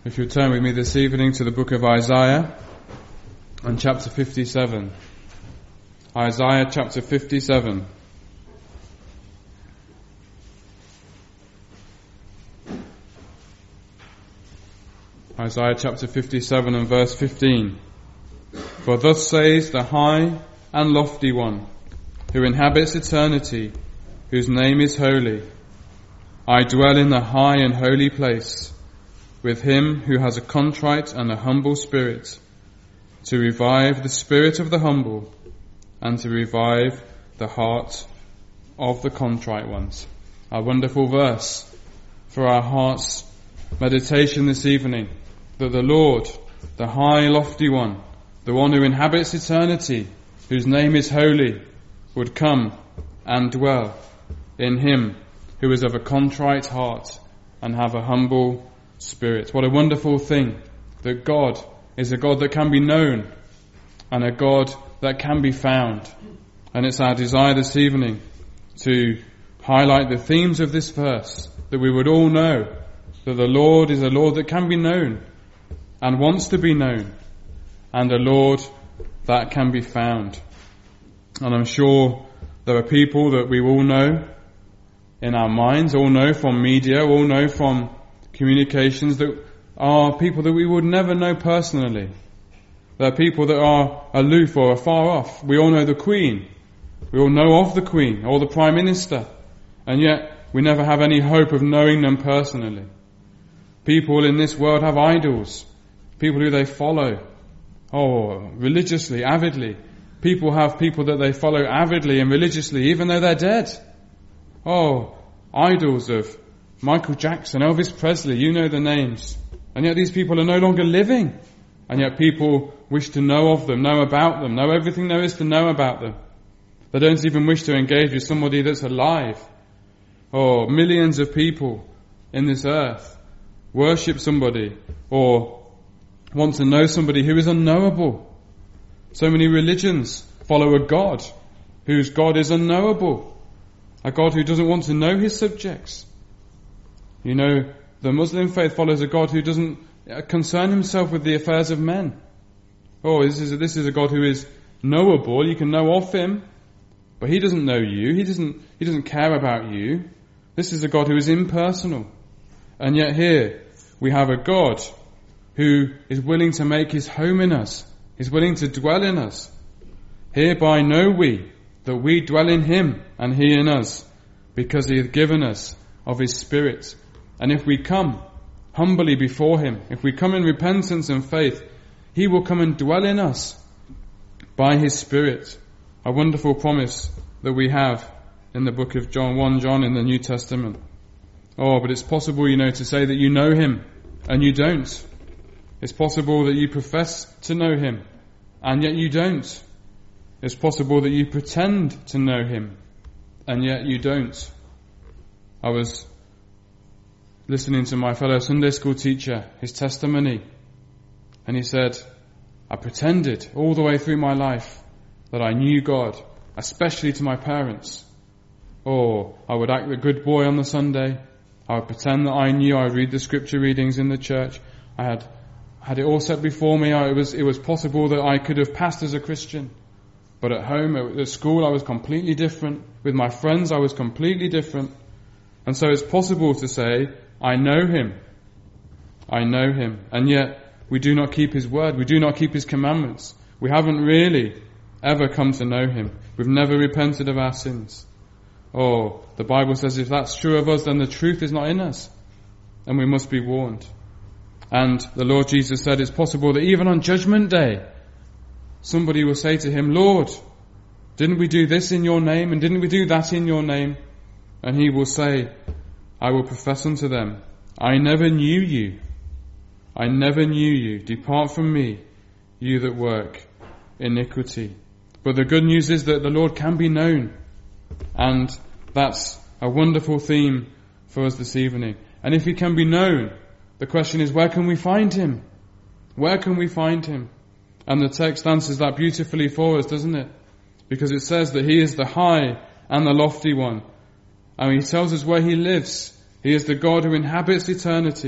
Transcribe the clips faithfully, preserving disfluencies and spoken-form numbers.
If you'll turn with me this evening to the book of Isaiah and chapter fifty-seven. Isaiah chapter fifty-seven. Isaiah chapter fifty-seven and verse fifteen. For thus says the high and lofty one, who inhabits eternity, whose name is holy. I dwell in the high and holy place, with him who has a contrite and a humble spirit, to revive the spirit of the humble, and to revive the heart of the contrite ones. A wonderful verse for our heart's meditation this evening, that the Lord, the high lofty one, the one who inhabits eternity, whose name is holy, would come and dwell in him who is of a contrite heart and have a humble spirit. What a wonderful thing that God is a God that can be known and a God that can be found. And it's our desire this evening to highlight the themes of this verse, that we would all know that the Lord is a Lord that can be known and wants to be known, and a Lord that can be found. And I'm sure there are people that we all know in our minds, all know from media, all know from communications, that are people that we would never know personally. There are people that are aloof or afar off. We all know the Queen. We all know of the Queen or the Prime Minister. And yet we never have any hope of knowing them personally. People in this world have idols. People who they follow. Oh, religiously, avidly. People have people that they follow avidly and religiously, even though they're dead. Oh, idols of Michael Jackson, Elvis Presley, you know the names. And yet these people are no longer living. And yet people wish to know of them, know about them, know everything there is to know about them. They don't even wish to engage with somebody that's alive. Oh, millions of people in this earth worship somebody or want to know somebody who is unknowable. So many religions follow a God whose God is unknowable. A God who doesn't want to know his subjects. You know, the Muslim faith follows a God who doesn't concern himself with the affairs of men. Oh, this is a, this is a God who is knowable. You can know of him, but he doesn't know you. He doesn't he doesn't care about you. This is a God who is impersonal. And yet here we have a God who is willing to make his home in us. He's willing to dwell in us. Hereby know we that we dwell in him and he in us, because he hath given us of his Spirit. And if we come humbly before him, if we come in repentance and faith, he will come and dwell in us by his Spirit. A wonderful promise that we have in the book of John, First John in the New Testament. Oh, but it's possible, you know, to say that you know him and you don't. It's possible that you profess to know him and yet you don't. It's possible that you pretend to know him and yet you don't. I was listening to my fellow Sunday school teacher, his testimony, and he said, I pretended all the way through my life that I knew God, especially to my parents. Or I would act the good boy on the Sunday. I would pretend that I knew. I would read the scripture readings in the church. I had had it all set before me. I, it was it was possible that I could have passed as a Christian. But at home, at school, I was completely different. With my friends, I was completely different. And so it's possible to say, I know him. I know him. And yet, we do not keep his word. We do not keep his commandments. We haven't really ever come to know him. We've never repented of our sins. Oh, the Bible says if that's true of us, then the truth is not in us. And we must be warned. And the Lord Jesus said it's possible that even on Judgment Day, somebody will say to him, Lord, didn't we do this in your name? And didn't we do that in your name? And he will say, I will profess unto them, I never knew you. I never knew you. Depart from me, you that work iniquity. But the good news is that the Lord can be known. And that's a wonderful theme for us this evening. And if he can be known, the question is, where can we find him? Where can we find him? And the text answers that beautifully for us, doesn't it? Because it says that he is the high and the lofty one. And he tells us where he lives. He is the God who inhabits eternity,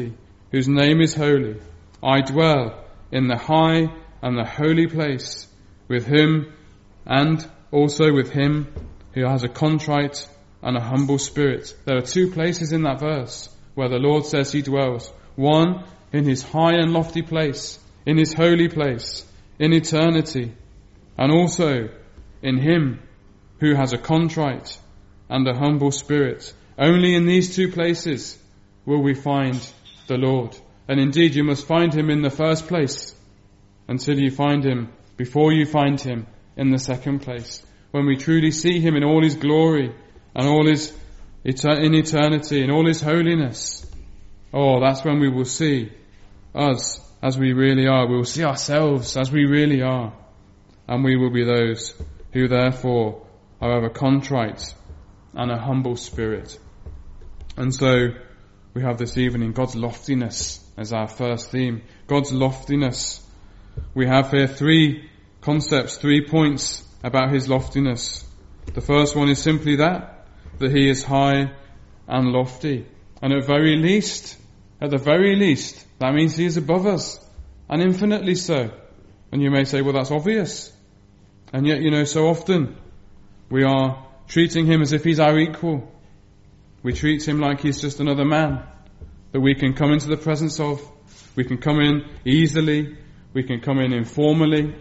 whose name is holy. I dwell in the high and the holy place with him, and also with him who has a contrite and a humble spirit. There are two places in that verse where the Lord says he dwells. One, in his high and lofty place, in his holy place, in eternity, and also in him who has a contrite and a humble spirit. Only in these two places will we find the Lord. And indeed, you must find him in the first place until you find him, before you find him in the second place. When we truly see him in all his glory and all his in eternity and all his holiness, oh, that's when we will see us as we really are. We will see ourselves as we really are. And we will be those who therefore are of a contrite and a humble spirit. And so we have this evening God's loftiness as our first theme. God's loftiness. We have here three concepts, three points about his loftiness. The first one is simply that, that he is high and lofty. And at very least, at the very least, that means he is above us, and infinitely so. And you may say, well, that's obvious. And yet, you know, so often we are treating him as if he's our equal. We treat him like he's just another man that we can come into the presence of. We can come in easily. We can come in informally.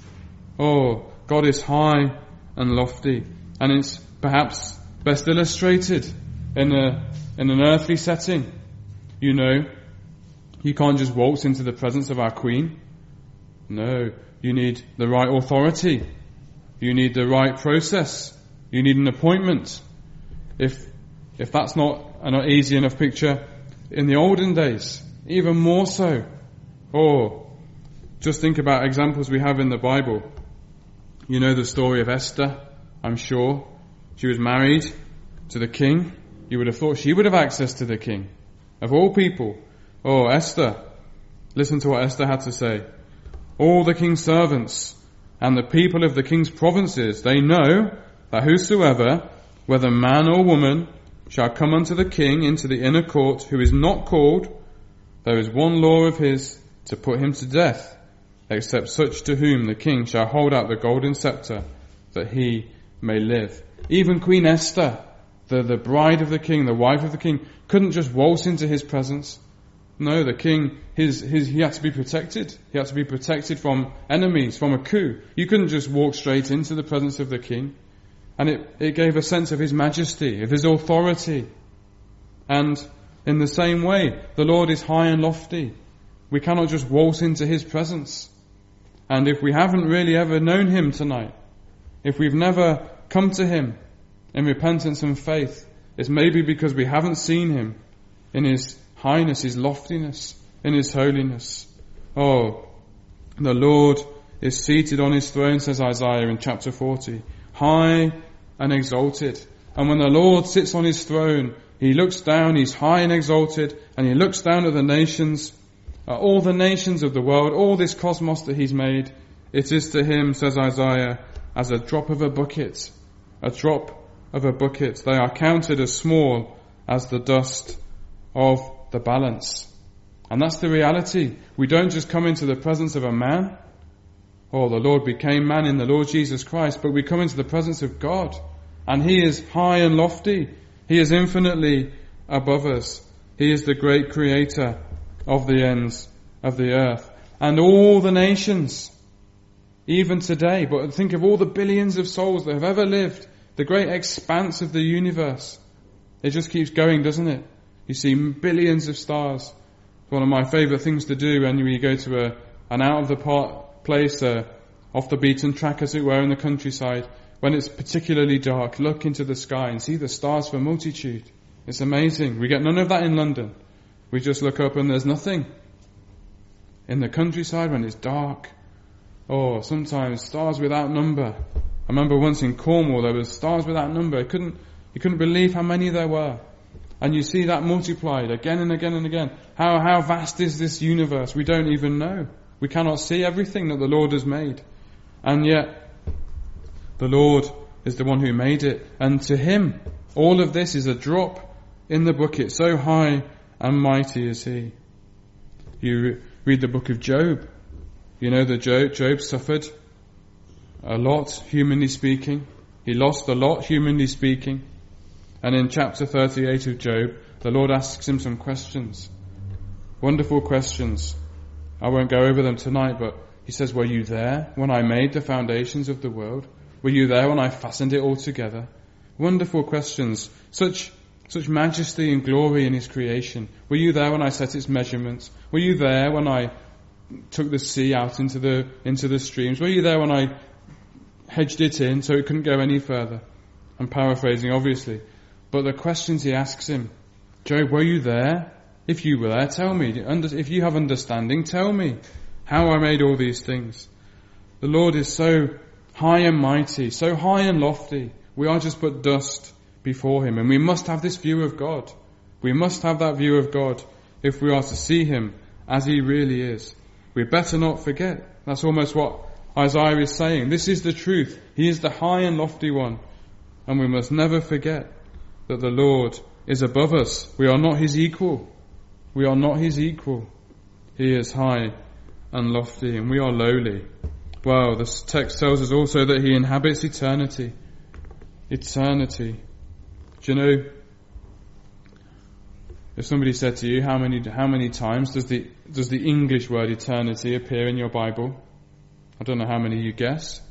Oh, God is high and lofty. And it's perhaps best illustrated in a in an earthly setting. You know, you can't just waltz into the presence of our Queen. No, you need the right authority. You need the right process. You need an appointment. If if that's not an easy enough picture, in the olden days, even more so. Or just think about examples we have in the Bible. You know the story of Esther, I'm sure. She was married to the king. You would have thought she would have access to the king. Of all people. Oh, Esther. Listen to what Esther had to say. All the king's servants and the people of the king's provinces, they know that whosoever, whether man or woman, shall come unto the king into the inner court, who is not called, there is one law of his, to put him to death, except such to whom the king shall hold out the golden scepter, that he may live. Even Queen Esther, the, the bride of the king, the wife of the king, couldn't just waltz into his presence. No, the king, his, his, he had to be protected. He had to be protected from enemies, from a coup. You couldn't just walk straight into the presence of the king. And it, it gave a sense of his majesty, of his authority. And in the same way, the Lord is high and lofty. We cannot just waltz into his presence. And if we haven't really ever known him tonight, if we've never come to him in repentance and faith, it's maybe because we haven't seen him in his highness, his loftiness, in his holiness. Oh, the Lord is seated on his throne, says Isaiah in chapter forty, high and exalted. And when the Lord sits on his throne, he looks down, he's high and exalted, and he looks down at the nations, at all the nations of the world, all this cosmos that he's made. It is to him, says Isaiah, as a drop of a bucket, a drop of a bucket. They are counted as small as the dust of the balance. And that's the reality. We don't just come into the presence of a man. Oh, the Lord became man in the Lord Jesus Christ, but we come into the presence of God. And he is high and lofty. He is infinitely above us. He is the great creator of the ends of the earth. And all the nations, even today, but think of all the billions of souls that have ever lived, the great expanse of the universe. It just keeps going, doesn't it? You see billions of stars. It's one of my favourite things to do when you go to a, an out-of-the-part place, uh, off the beaten track, as it were, in the countryside. When it's particularly dark, look into the sky and see the stars for multitude. It's amazing. We get none of that in London. We just look up and there's nothing. In the countryside, when it's dark, oh, sometimes stars without number. I remember once in Cornwall, there was stars without number. I couldn't, you couldn't believe how many there were. And you see that multiplied again and again and again. How, how vast is this universe? We don't even know. We cannot see everything that the Lord has made. And yet, the Lord is the one who made it. And to him, all of this is a drop in the bucket. So high and mighty is he. You re- read the book of Job. You know that Job, Job suffered a lot, humanly speaking. He lost a lot, humanly speaking. And in chapter thirty-eight of Job, the Lord asks him some questions. Wonderful questions. I won't go over them tonight, but he says, were you there when I made the foundations of the world? Were you there when I fastened it all together? Wonderful questions. Such such majesty and glory in his creation. Were you there when I set its measurements? Were you there when I took the sea out into the into the streams? Were you there when I hedged it in so it couldn't go any further? I'm paraphrasing, obviously. But the questions he asks him, Job, were you there? If you were there, tell me. If you have understanding, tell me how I made all these things. The Lord is so high and mighty, so high and lofty. We are just but dust before him, and we must have this view of God. We must have that view of God if we are to see him as he really is. We better not forget. That's almost what Isaiah is saying. This is the truth. He is the high and lofty one. And we must never forget that the Lord is above us. We are not his equal. We are not his equal. He is high and lofty, and we are lowly. Well, this text tells us also that he inhabits eternity. Eternity. Do you know, if somebody said to you, how many how many times does the does the English word eternity appear in your Bible? I don't know how many you guess.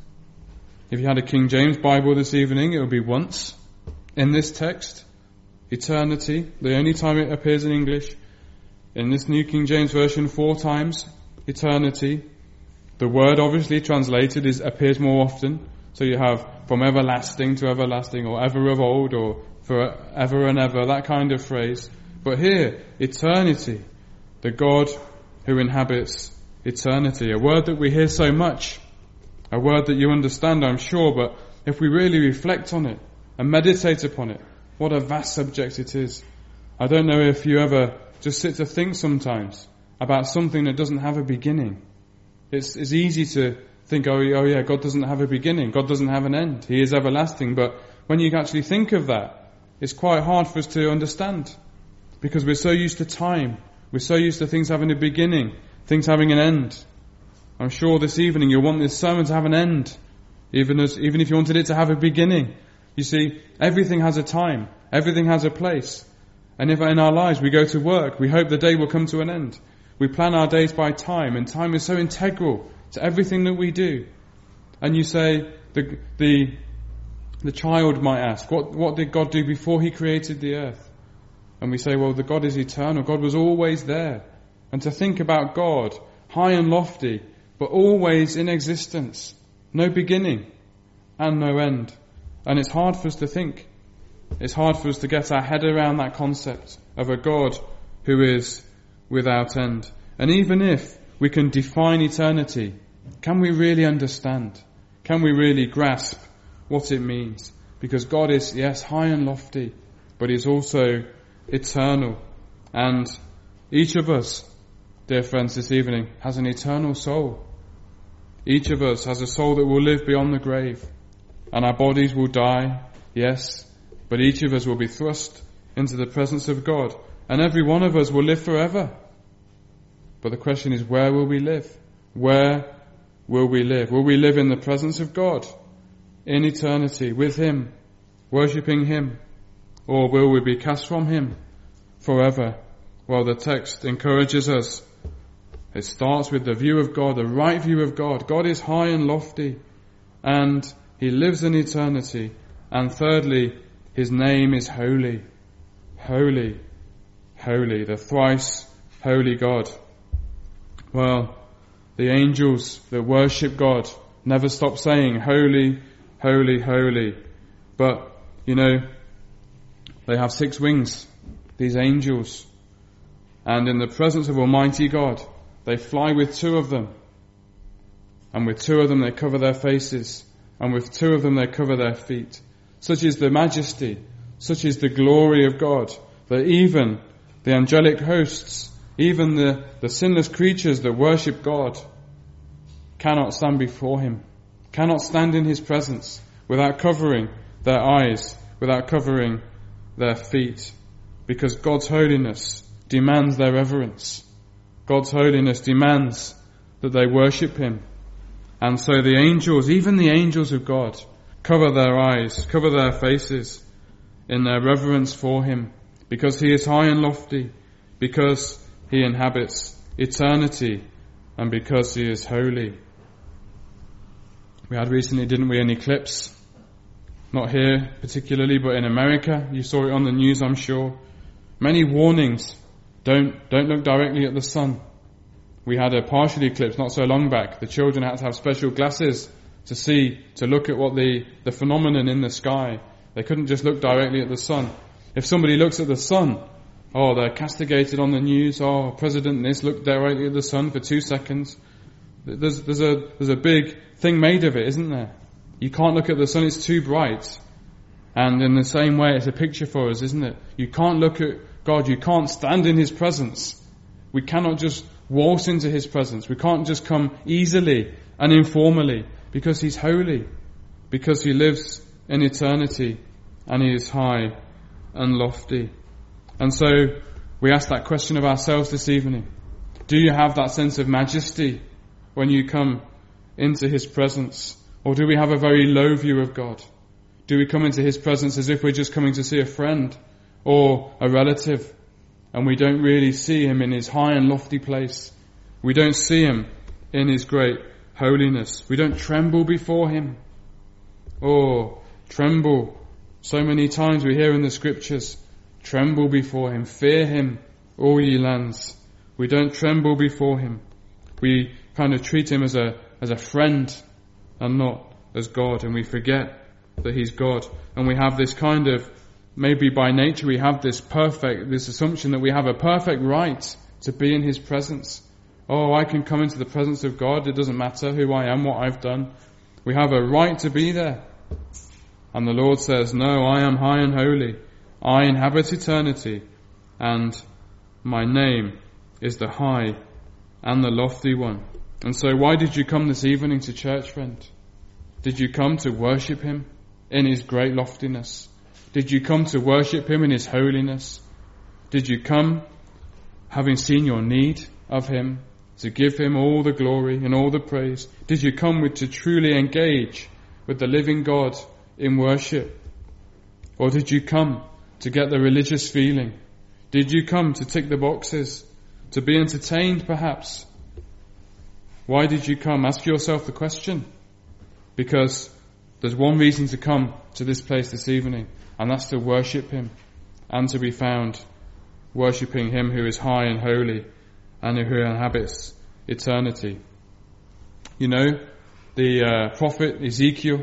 If you had a King James Bible this evening, it would be once in this text. Eternity, the only time it appears in English. In this New King James Version, four times. Eternity. The word obviously translated is appears more often. So you have from everlasting to everlasting, or ever of old, or forever and ever, that kind of phrase. But here, eternity, the God who inhabits eternity, a word that we hear so much, a word that you understand, I'm sure, but if we really reflect on it and meditate upon it, what a vast subject it is. I don't know if you ever just sit to think sometimes about something that doesn't have a beginning. It's, it's easy to think, oh, oh yeah, God doesn't have a beginning, God doesn't have an end, he is everlasting, but when you actually think of that, it's quite hard for us to understand, because we're so used to time, we're so used to things having a beginning, things having an end. I'm sure this evening you'll want this sermon to have an end, even as even if you wanted it to have a beginning. You see, everything has a time, everything has a place. And if in our lives we go to work, we hope the day will come to an end. We plan our days by time, and time is so integral to everything that we do. And you say, the the the child might ask, what what did God do before he created the earth? And we say, well, the God is eternal, God was always there. And to think about God, high and lofty, but always in existence, no beginning and no end. And it's hard for us to think. It's hard for us to get our head around that concept of a God who is without end. And even if we can define eternity, can we really understand? Can we really grasp what it means? Because God is, yes, high and lofty, but He's also eternal. And each of us, dear friends, this evening has an eternal soul. Each of us has a soul that will live beyond the grave. And our bodies will die, yes, but each of us will be thrust into the presence of God. And every one of us will live forever. But the question is, where will we live? Where will we live? Will we live in the presence of God, in eternity, with Him, worshipping Him? Or will we be cast from Him forever? Well, the text encourages us. It starts with the view of God, the right view of God. God is high and lofty, and He lives in eternity. And thirdly, His name is holy. Holy, holy, the thrice holy God. Well, the angels that worship God never stop saying, holy, holy, holy. But, you know, they have six wings, these angels. And in the presence of Almighty God, they fly with two of them. And with two of them they cover their faces. And with two of them they cover their feet. Such is the majesty, such is the glory of God, that even the angelic hosts, even the, the sinless creatures that worship God, cannot stand before Him, cannot stand in His presence without covering their eyes, without covering their feet, because God's holiness demands their reverence. God's holiness demands that they worship him. And so the angels, even the angels of God, cover their eyes, cover their faces in their reverence for him, because he is high and lofty, because he inhabits eternity, and because he is holy. We had recently, didn't we, an eclipse? Not here particularly, but in America. You saw it on the news, I'm sure. Many warnings. Don't, don't look directly at the sun. We had a partial eclipse not so long back. The children had to have special glasses to see, to look at what the, the phenomenon in the sky. They couldn't just look directly at the sun. If somebody looks at the sun, oh, they're castigated on the news. Oh, President this looked directly at the sun for two seconds. There's, there's a, there's a big thing made of it, isn't there? You can't look at the sun, it's too bright. And in the same way, it's a picture for us, isn't it? You can't look at God, you can't stand in his presence. We cannot just waltz into his presence. We can't just come easily and informally, because he's holy, because he lives in eternity, and he is high and lofty. And so we ask that question of ourselves this evening. Do you have that sense of majesty when you come into his presence? Or do we have a very low view of God? Do we come into his presence as if we're just coming to see a friend or a relative, and we don't really see him in his high and lofty place? We don't see him in his great holiness. We don't tremble before him. Oh, tremble. So many times we hear in the scriptures, tremble before him, fear him, all ye lands. We don't tremble before him. We kind of treat him as a as a friend and not as God, and we forget that he's God. And we have this kind of, maybe by nature we have this perfect, this assumption that we have a perfect right to be in his presence. Oh, I can come into the presence of God, it doesn't matter who I am, what I've done. We have a right to be there. And the Lord says, no, I am high and holy. I inhabit eternity, and my name is the high and the lofty one. And so why did you come this evening to church, friend? Did you come to worship him in his great loftiness? Did you come to worship him in his holiness? Did you come having seen your need of him, to give him all the glory and all the praise? Did you come with to truly engage with the living God in worship? Or did you come to get the religious feeling? Did you come to tick the boxes, to be entertained perhaps? Why did you come? Ask yourself the question. Because there's one reason to come to this place this evening, and that's to worship him, and to be found worshipping him who is high and holy, and who inhabits eternity. You know, the uh, prophet Ezekiel,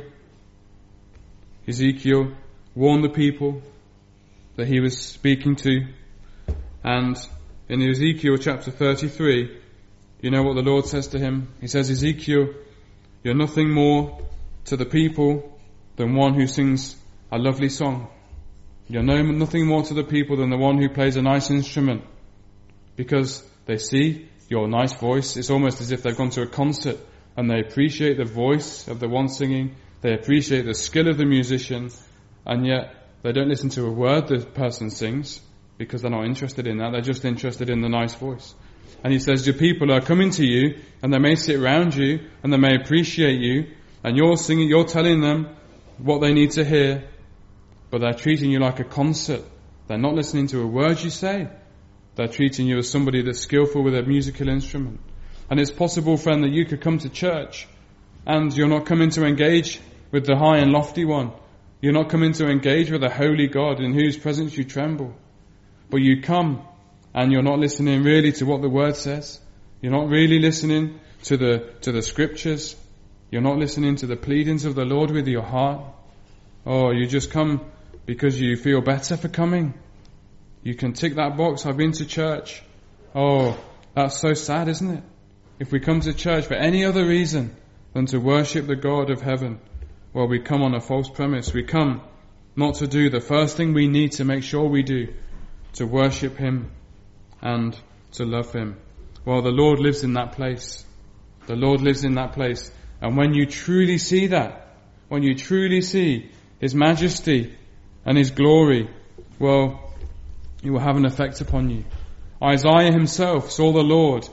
Ezekiel warned the people that he was speaking to, and in Ezekiel chapter thirty-three, you know what the Lord says to him? He says, Ezekiel, you're nothing more to the people than one who sings a lovely song. You're no, nothing more to the people than the one who plays a nice instrument, because they see your nice voice. It's almost as if they've gone to a concert and they appreciate the voice of the one singing, they appreciate the skill of the musician, and yet they don't listen to a word the person sings, because they're not interested in that. They're just interested in the nice voice. And he says, your people are coming to you, and they may sit around you, and they may appreciate you, and you're singing, you're telling them what they need to hear, but they're treating you like a concert. They're not listening to a word you say. They're treating you as somebody that's skillful with a musical instrument. And it's possible, friend, that you could come to church, and you're not coming to engage with the high and lofty one. You're not coming to engage with a holy God in whose presence you tremble. But you come, and you're not listening really to what the Word says. You're not really listening to the to the Scriptures. You're not listening to the pleadings of the Lord with your heart. Oh, you just come because you feel better for coming. You can tick that box, I've been to church. Oh, that's so sad, isn't it? If we come to church for any other reason than to worship the God of heaven, well, we come on a false premise. We come not to do the first thing we need to make sure we do, to worship him and to love him. Well, the Lord lives in that place. The Lord lives in that place. And when you truly see that, when you truly see his majesty and his glory, well, it will have an effect upon you. Isaiah himself saw the Lord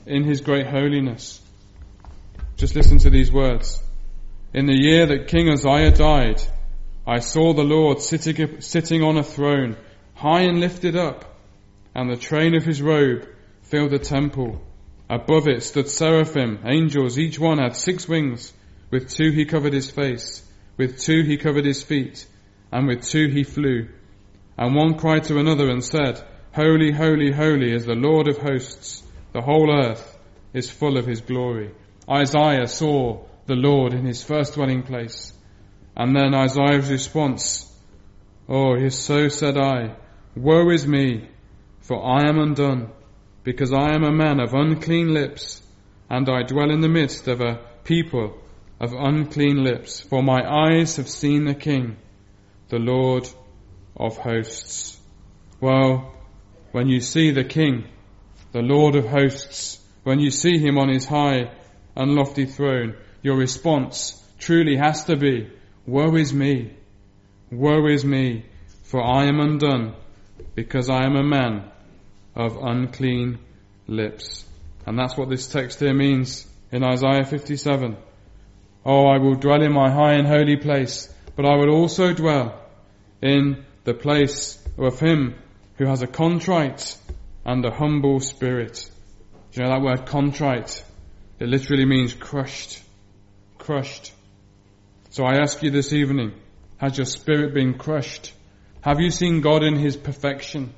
in his great holiness. Just listen to these words. In the year that King Uzziah died, I saw the Lord sitting, sitting on a throne, high and lifted up, and the train of his robe filled the temple. Above it stood seraphim, angels, each one had six wings. With two he covered his face, with two he covered his feet, and with two he flew. And one cried to another and said, Holy, holy, holy is the Lord of hosts. The whole earth is full of his glory. Isaiah saw the Lord in his first dwelling place. And then Isaiah's response, Oh, so said I, woe is me, for I am undone, because I am a man of unclean lips, and I dwell in the midst of a people of unclean lips. For my eyes have seen the King, the Lord of hosts. Well, when you see the King, the Lord of hosts, when you see him on his high and lofty throne, your response truly has to be, woe is me, woe is me, for I am undone, because I am a man of unclean lips. And that's what this text here means in Isaiah fifty-seven. Oh, I will dwell in my high and holy place, but I will also dwell in the place of him who has a contrite and a humble spirit. Do you know that word contrite? It literally means crushed. Crushed. So I ask you this evening, has your spirit been crushed? Have you seen God in his perfection?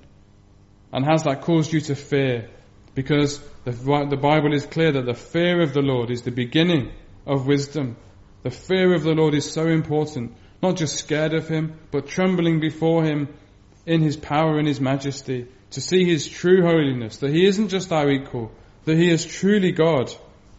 And has that caused you to fear? Because the, the Bible is clear that the fear of the Lord is the beginning of wisdom. The fear of the Lord is so important. Not just scared of him, but trembling before him in his power and his majesty. To see his true holiness, that he isn't just our equal, that he is truly God.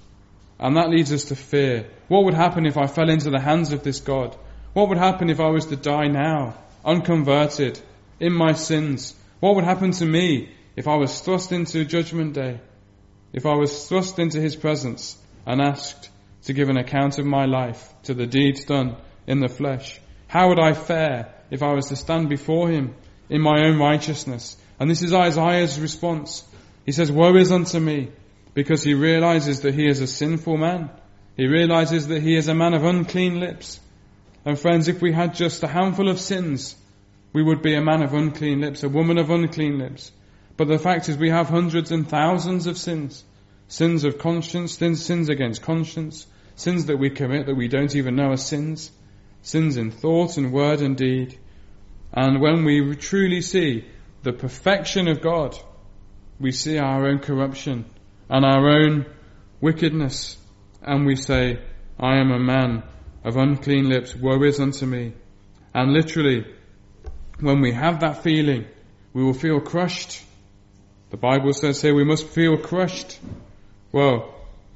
And that leads us to fear. What would happen if I fell into the hands of this God? What would happen if I was to die now, unconverted, in my sins? What would happen to me if I was thrust into Judgment Day? If I was thrust into his presence and asked to give an account of my life, to the deeds done in the flesh? How would I fare if I was to stand before him in my own righteousness? And this is Isaiah's response. He says, woe is unto me, because he realizes that he is a sinful man. He realizes that he is a man of unclean lips. And friends, if we had just a handful of sins, we would be a man of unclean lips, a woman of unclean lips. But the fact is we have hundreds and thousands of sins. Sins of conscience, sins, sins against conscience, sins that we commit that we don't even know are sins. Sins in thought and word and deed. And when we truly see the perfection of God, we see our own corruption and our own wickedness, and we say, I am a man of unclean lips, woe is unto me. And literally, when we have that feeling, we will feel crushed. The Bible says here we must feel crushed. Well,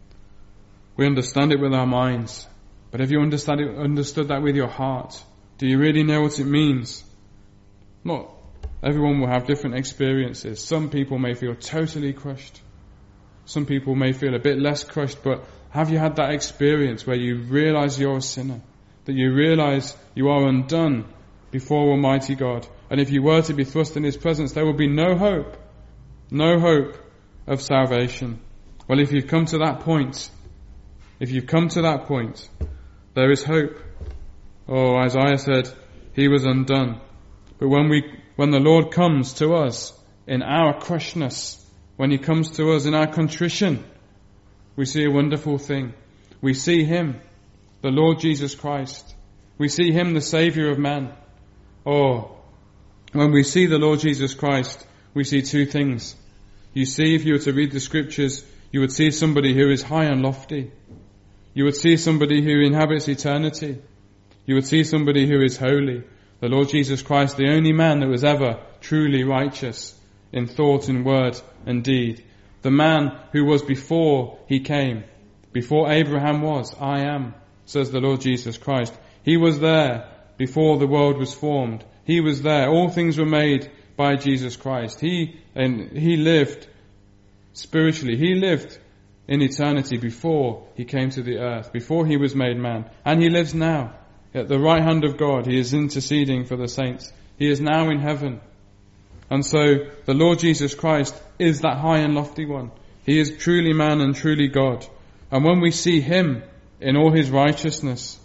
we understand it with our minds, but have you understand it, understood that with your heart? Do you really know what it means? Not everyone will have different experiences. Some people may feel totally crushed. Some people may feel a bit less crushed, but have you had that experience where you realize you're a sinner? That you realize you are undone before Almighty God? And if you were to be thrust in his presence, there would be no hope. No hope of salvation. Well, if you've come to that point, if you've come to that point, there is hope. Oh, Isaiah said, he was undone. But when we, when the Lord comes to us in our crushedness, when he comes to us in our contrition, we see a wonderful thing. We see him, the Lord Jesus Christ. We see him, the Saviour of man. Oh, when we see the Lord Jesus Christ, we see two things. You see, if you were to read the scriptures, you would see somebody who is high and lofty. You would see somebody who inhabits eternity. You would see somebody who is holy. The Lord Jesus Christ, the only man that was ever truly righteous in thought and word and deed. The man who was before he came, before Abraham was, I am, says the Lord Jesus Christ. He was there before the world was formed. He was there. All things were made by Jesus Christ. He and he lived spiritually. He lived in eternity before he came to the earth, before he was made man. And he lives now at the right hand of God. He is interceding for the saints. He is now in heaven. And so the Lord Jesus Christ is that high and lofty one. He is truly man and truly God. And when we see him in all his righteousness,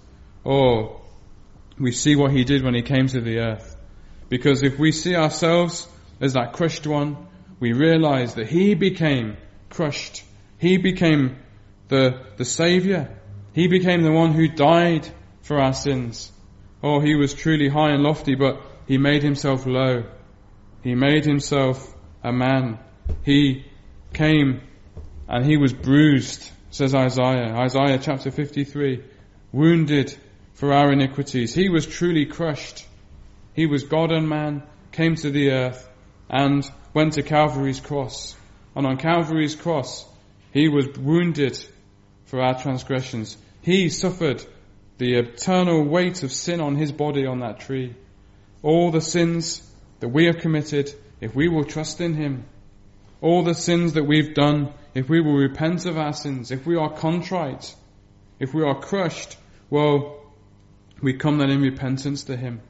oh, we see what he did when he came to the earth. Because if we see ourselves as that crushed one, we realize that he became crushed. He became the, the Saviour. He became the one who died for our sins. Oh, he was truly high and lofty, but he made himself low. He made himself a man. He came and he was bruised, says Isaiah. Isaiah chapter fifty-three. Wounded for our iniquities. He was truly crushed. He was God and man, came to the earth and went to Calvary's cross. And on Calvary's cross, he was wounded for our transgressions. He suffered the eternal weight of sin on his body on that tree. All the sins that we have committed, if we will trust in him, all the sins that we've done, if we will repent of our sins, if we are contrite, if we are crushed, well, we come then in repentance to him.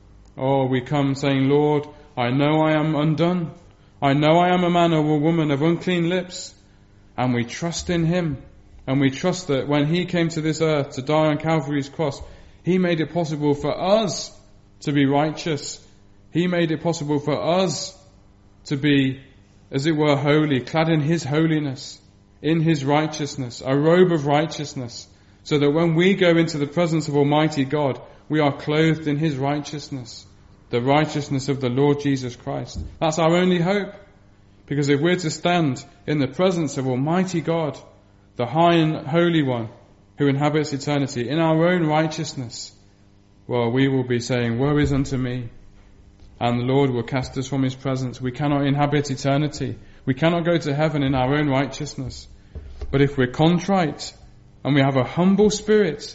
Oh, we come saying, Lord, I know I am undone. I know I am a man or a woman of unclean lips. And we trust in him. And we trust that when he came to this earth to die on Calvary's cross, he made it possible for us to be righteous. He made it possible for us to be, as it were, holy, clad in his holiness, in his righteousness, a robe of righteousness, so that when we go into the presence of Almighty God, we are clothed in his righteousness, the righteousness of the Lord Jesus Christ. That's our only hope. Because if we're to stand in the presence of Almighty God, the high and holy one who inhabits eternity, in our own righteousness, well, we will be saying, woe is unto me. And the Lord will cast us from his presence. We cannot inhabit eternity. We cannot go to heaven in our own righteousness. But if we're contrite and we have a humble spirit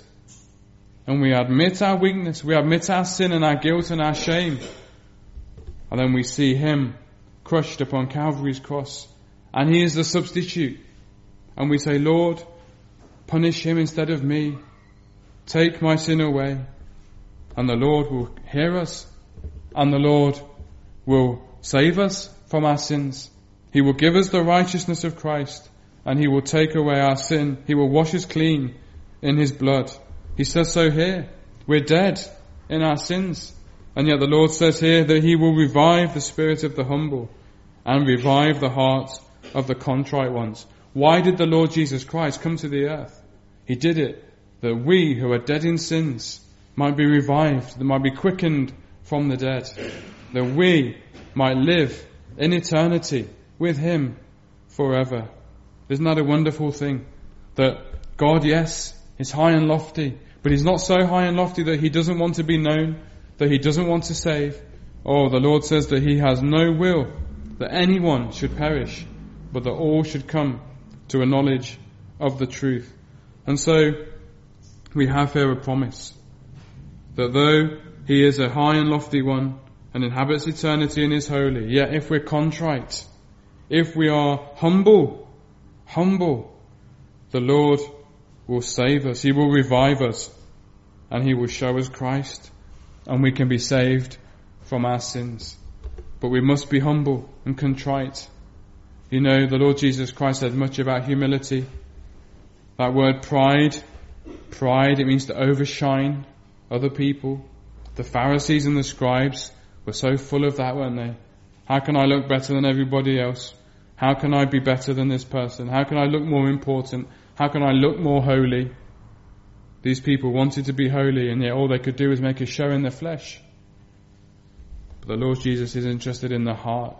and we admit our weakness, we admit our sin and our guilt and our shame, and then we see him crushed upon Calvary's cross, and he is the substitute, and we say, Lord, punish him instead of me, take my sin away, and the Lord will hear us, and the Lord will save us from our sins. He will give us the righteousness of Christ, and he will take away our sin. He will wash us clean in his blood. He says so here. We're dead in our sins. And yet the Lord says here that he will revive the spirit of the humble and revive the hearts of the contrite ones. Why did the Lord Jesus Christ come to the earth? He did it that we who are dead in sins might be revived, that might be quickened from the dead, that we might live in eternity with him forever. Isn't that a wonderful thing? That God, yes, is high and lofty, but he's not so high and lofty that he doesn't want to be known, that he doesn't want to save. Oh, the Lord says that he has no will that anyone should perish, but that all should come to a knowledge of the truth. And so we have here a promise that though he is a high and lofty one and inhabits eternity and is holy, yet if we're contrite, if we are humble, humble, the Lord will save us. He will revive us, and he will show us Christ, and we can be saved from our sins. But we must be humble and contrite. You know, the Lord Jesus Christ said much about humility. That word pride, pride, it means to overshine other people. The Pharisees and the scribes were so full of that, weren't they? How can I look better than everybody else? How can I be better than this person? How can I look more important? How can I look more holy? These people wanted to be holy, and yet all they could do was make a show in their flesh. But the Lord Jesus is interested in the heart.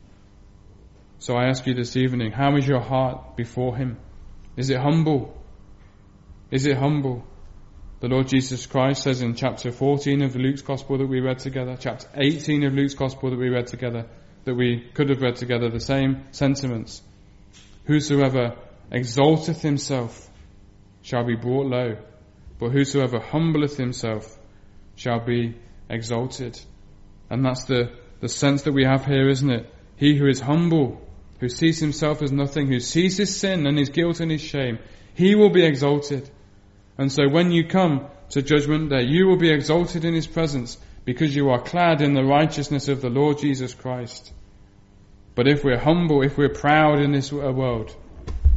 So I ask you this evening, how is your heart before him? Is it humble? Is it humble? The Lord Jesus Christ says in chapter fourteen of Luke's Gospel that we read together, chapter eighteen of Luke's Gospel that we read together, that we could have read together, the same sentiments. Whosoever exalteth himself shall be brought low, but whosoever humbleth himself shall be exalted. And that's the, the sense that we have here, isn't it? He who is humble, who sees himself as nothing, who sees his sin and his guilt and his shame, he will be exalted. And so when you come to Judgment Day, you will be exalted in his presence because you are clad in the righteousness of the Lord Jesus Christ. But if we're humble, if we're proud in this world,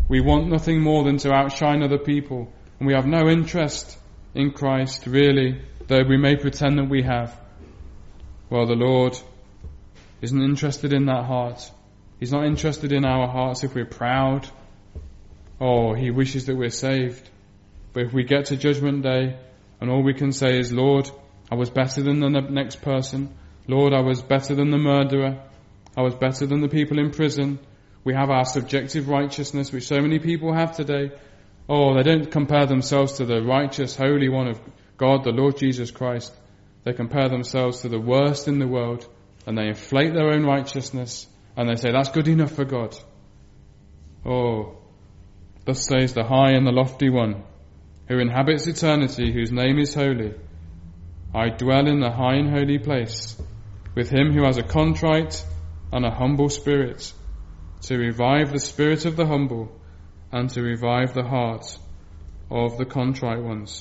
We want nothing more than to outshine other people, and we have no interest in Christ, really, though we may pretend that we have. Well, the Lord isn't interested in that heart. He's not interested in our hearts if we're proud. Oh, he wishes that we're saved. But if we get to Judgment Day and all we can say is, Lord, I was better than the next person. Lord, I was better than the murderer. I was better than the people in prison. We have our subjective righteousness, which so many people have today. Oh, they don't compare themselves to the righteous, holy one of God, the Lord Jesus Christ. They compare themselves to the worst in the world, and they inflate their own righteousness, and they say, that's good enough for God. Oh, thus says the high and the lofty one, who inhabits eternity, whose name is holy. I dwell in the high and holy place, with him who has a contrite and a humble spirit, to revive the spirit of the humble, and to revive the heart of the contrite ones.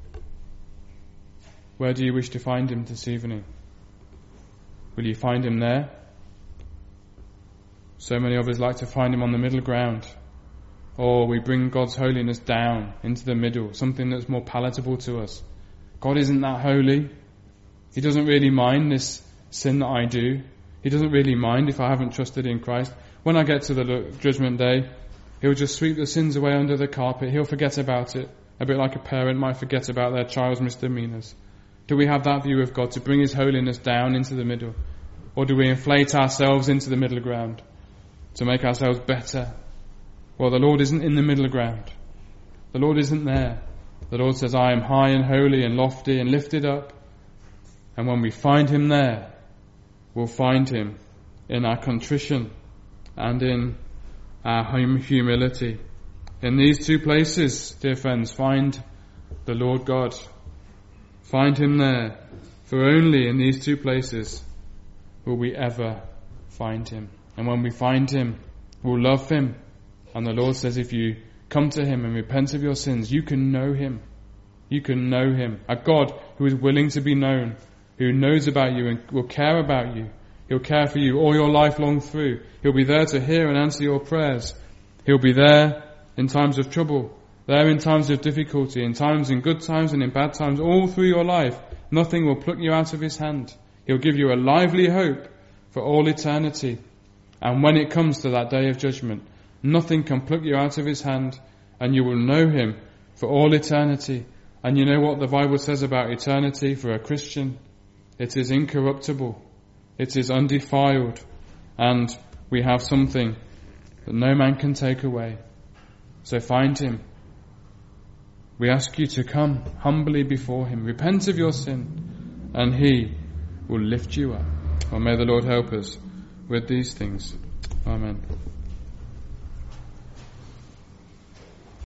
Where do you wish to find him this evening? Will you find him there? So many of us like to find him on the middle ground. Or we bring God's holiness down into the middle, something that's more palatable to us. God isn't that holy. He doesn't really mind this sin that I do. He doesn't really mind if I haven't trusted in Christ. When I get to the Judgment Day, he'll just sweep the sins away under the carpet. He'll forget about it, a bit like a parent might forget about their child's misdemeanors. Do we have that view of God, to bring his holiness down into the middle? Or do we inflate ourselves into the middle ground to make ourselves better? Well, the Lord isn't in the middle ground. The Lord isn't there. The Lord says, I am high and holy and lofty and lifted up. And when we find him there, we'll find him in our contrition and in our humility. In these two places, dear friends, find the Lord God. Find him there, for only in these two places will we ever find him. And when we find him, we'll love him. And the Lord says, if you come to him and repent of your sins, you can know him. You can know him. A God who is willing to be known, who knows about you and will care about you. He'll care for you all your life long through. He'll be there to hear and answer your prayers. He'll be there in times of trouble, there in times of difficulty, in times in good times and in bad times, all through your life. Nothing will pluck you out of his hand. He'll give you a lively hope for all eternity. And when it comes to that day of judgment, nothing can pluck you out of his hand, and you will know him for all eternity. And you know what the Bible says about eternity for a Christian? It is incorruptible. It is undefiled. And we have something that no man can take away. So find him. We ask you to come humbly before him. Repent of your sin, and he will lift you up. Well, may the Lord help us with these things. Amen.